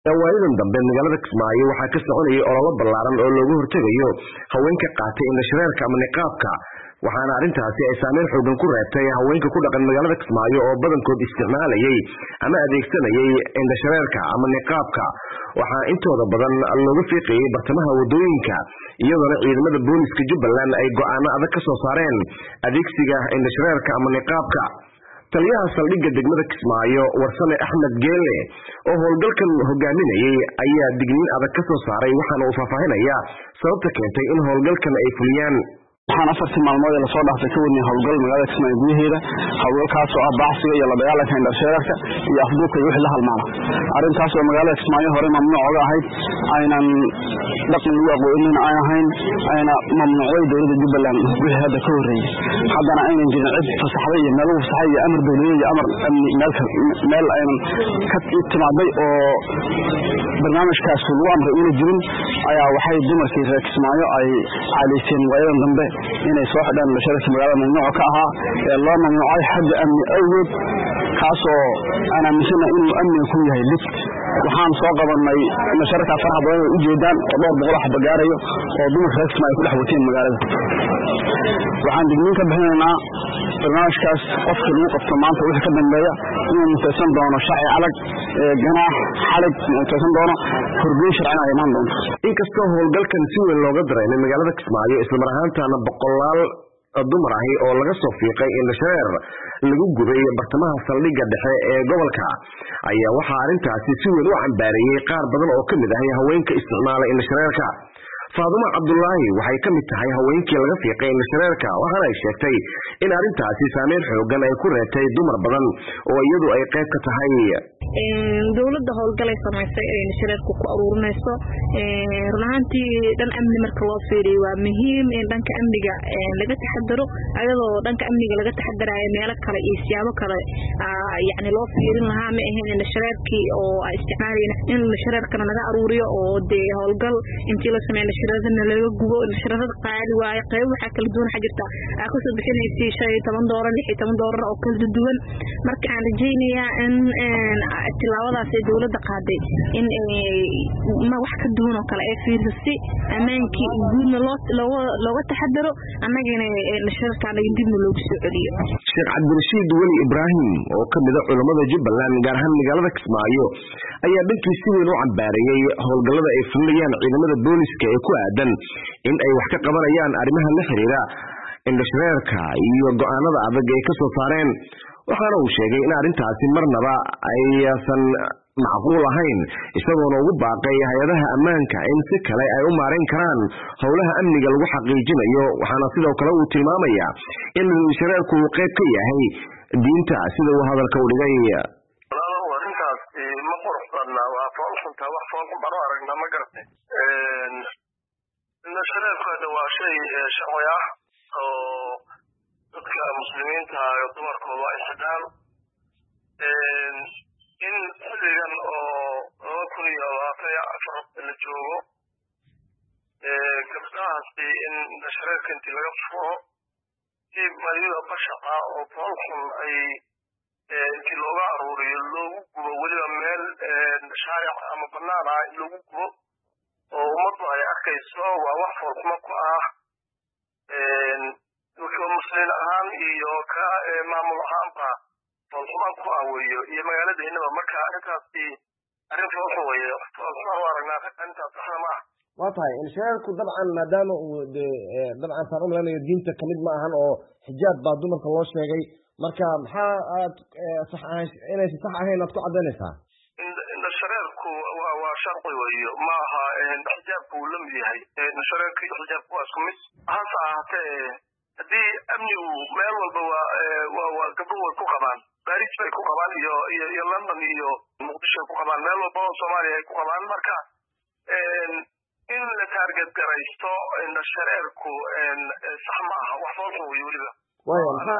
waayadan dambe magaalada Kismaayo waxaa ka soconayay olole ballaaran oo loogu hortagayo haweenka qaatay indhashareerka ama niqaabka waxaana arintaasi ay saameyn xoogan ku reebtay haweenka ku dhaqan magaalada Kismaayo oo badankood isticmaalayay ama adeegsanayay indhashareerka ama niqaabka waxaa intooda badan loogu fiiqayay bartamaha wadooyinka iyadoo ciidamada booliska Jubbaland ay go'aano adag ka soo saareen adeegsiga indhashareerka ama niqaabka taliyaha saldhigga degmada Kismaayo Warsame Axmed Geele oo howlgalkan hogaaminayay ayaa digniin adag ka soo saaray waxaana uu faahfaahinaya sababta keentay in howlgalkan ay fuliyaan waxaan afartii maalmood la soo dhaafay ka wadnay howlgal magaalada Kismaayo gudaheeda howlgalkaas oo ah baxsiga iyo la dagaalanka indhashareerka iyo afduubka iyo wixii la halmaana arintaas oo magaalada Kismaayo hore mamnuuc uga ahayd aynan dhaqan lagu aqoonin aan ahayn ayna mamnuucay dowladda Jubbaland wixii hadda ka horeeyay haddana aynan jirin cid fasaxday iyo meel lagu fasaxay amar dowladeed iyo amar meel aynan ka timaaday oo barnaamijkaas lagu amray inay jirin ayaa waxay dumarkii reer Kismaayo ay caaleyseen waayadan dambe inay soo xidhaan indhashareerka magaalada mamnuuc ka ahaa ee loo mamnuucay xagga amni awgeed kaasoo aan aaminsanahay inuu amniga ku yahay lid waxaan soo qabanay indhashareerka faraha badan oo ujeedaan oo dhowr boqol xaba gaarayo oo dumarka reer Kismaayo ku dhex wateen magaalada waxaan digniin ka bixinaynaa barnaamijkaas qofkii lagu qabto maanta wixii ka dambeeya inuu mutaysan doono sharci adag ganaax xalig mutaysan doono horgeyn sharcina ay imaan doonto inkastoo howlgalkan si weyn looga dareemay magaalada Kismaayo isla mar ahaantaana boqolaal dumar ahi oo laga soo fiiqay indhashareer lagu gubay bartamaha saldhigga dhexe ee gobolka ayaa waxaa arintaasi si weyn u cambaareeyay qaar badan oo kamid ah haweenka isticmaala indhashareerka Faaduma Cabdullaahi waxay kamid tahay haweenkii laga fiiqay indhashareerka waxaana ay sheegtay in arintaasi saameyn xoogan ay ku reebtay dumar badan oo iyadu ay qayb ka tahay dowladda howlgalay samaysay ee indhashareerku ku aruurinayso runaantii dhan amni marka loo fiiriyo waa muhiim in dhanka amniga laga taxadaro ayadoo dhanka amniga laga taxadarayo meelo kale iyo siyaabo kale yani loo fiirin lahaa ma ahayn indhashareerkii oo ay isticmaalayeen in indhashareerkana laga aruuriyo oo dee howlgal intii la sameeyay indhashareerna laga gubo indhashareerada qaali waaye qayb waxaa kala duwan xajirta ka soo bixinaysay $15 oo kala duwan marka aan rajaynayaa in tilaawadaas ay dowladda qaaday in ma wax ka duwan oo kale ay fiirsay amaankii guudna looga taxadaro annagana indhashareerka dibna loogu soo celiyo Sheekh Cabdirashiid Wali Ibrahim oo kamid ah culimada Jubbaland gaar ahaan magaalada Kismaayo ayaa dhankiisa si weyn u cambaareeyay howlgallada ay fuliyaan ciidamada booliska ee ku aadan in ay wax ka qabanayaan arrimaha la xiriira indhashareerka iyo go'aanada adag ee ka soo saareen waxaana uu sheegay in arintaasi marnaba aysan macquul ahayn isagoo ugu baaqay hay'adaha ammaanka in si kale ay u maareyn karaan howlaha amniga lagu xaqiijinayo waxaana sidoo kale uu tilmaamaya in indhashareerku qayb ka yahay diinta sida uu hadalka u dhigay indhashareerku waa shay sharci ah oo dadka muslimiinta iyo dumarkooda ay xidhaan in xilligan oo 2024 la joogo gabdhahaasi in indhashareerka intii laga furo si marida bashaqa oo foolxun ay intii looga aruuriyo loogu gubo weliba meel shaaric ama bannaan ah in loogu gubo oo ummaddu ay arkayso waa wax foolxumo ku ah muslimiin ahaan iyo ka maamul ahaanba foolxumo ku ah weeyo iyo magaaladeennaba marka arrintaasi arrin foolxun weeyo foolxumo u aragnaa arrintaas saxda ma ah waa tahay indhashareerku dabcan maadaama uu dabcan saan u maleynayo diinta kamid ma ahan oo xijaab baa dumarka loo sheegay marka maxaa aad inaysan sax ahayn aad ku caddaynaysaa indhashareerku waa sharci weeyo ma aha xijaabku uu la mid yahay indhashareerka iyo xijaabku waa isku mid hase ahaatee haddii amnigu meel walba waa gabdho way ku qabaan Paris bay ku qabaan iyo London iyo Muqdisho ku qabaan meel walba oo Soomaaliya ay ku qabaan marka in la target garaysto indhashareerku sax ma aha wax foolxun weeyo weliba waayo maxaa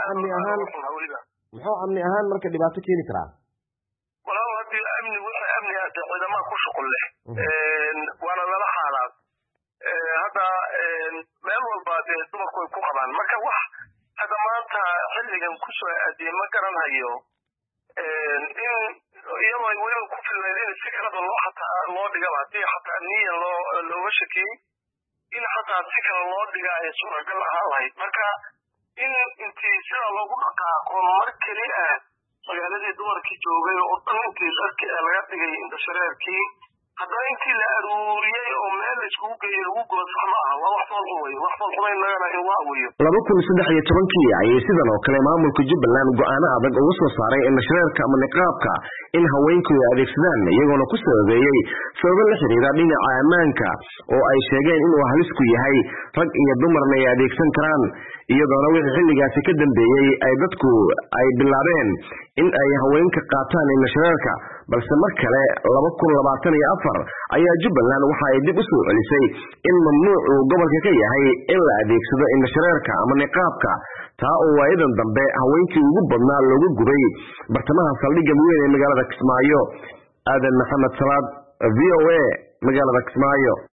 amni ahaan marka dhibaato keeni karaa walaal haddii wixii amni ah ciidamada ku shuqul leh waana lala xaalaad hadda meel walba dumarku ay ku qabaan marka wax hadda maanta xilligan ku soo aadiyay ma garanayo in iyadoo ay weliba ku filnayd in si kaleba loo dhigaba haddii xataa niyan looga shakiyey in xataa si kale loo dhiga ay suuragal ahaan lahayd marka in intii sida loogu dhaqaaqo mar keli ah magaaladii dumarkii joogay oo dhan intii dharki laga dhigay indhashareerkii haddana intii la aruuriyey oo meel la iskugu geeyey lagu gubo sax ma aha waa wax foolxun weeye wax foolxumayn lagana in waa weeyo 2013 ayay sidan oo kale maamulka Jubbaland go'aano adag uga soo saaray indhashareerka ama niqaabka in haweenku ay adeegsadaan iyagoona ku sababeeyay sabab la xiriira dhinaca ammaanka oo ay sheegeen in uu halis ku yahay rag iyo dumarna ay adeegsan karaan iyadoona wixii xilligaasi ka dambeeyay ay dadku ay bilaabeen in ay haweenka qaataan indhashareerka balse mar kale 2024 ayaa Jubbaland waxa ay dib u soo celisay in mamnuuc uu gobolka ka yahay in la adeegsado indhashareerka ama niqaabka taa oo waayadan dambe haweenkii ugu badnaa loogu gubay bartamaha saldhigga weyn ee magaalada Kismaayo. Aadan Maxamed Salaad, VOA, magaalada Kismaayo.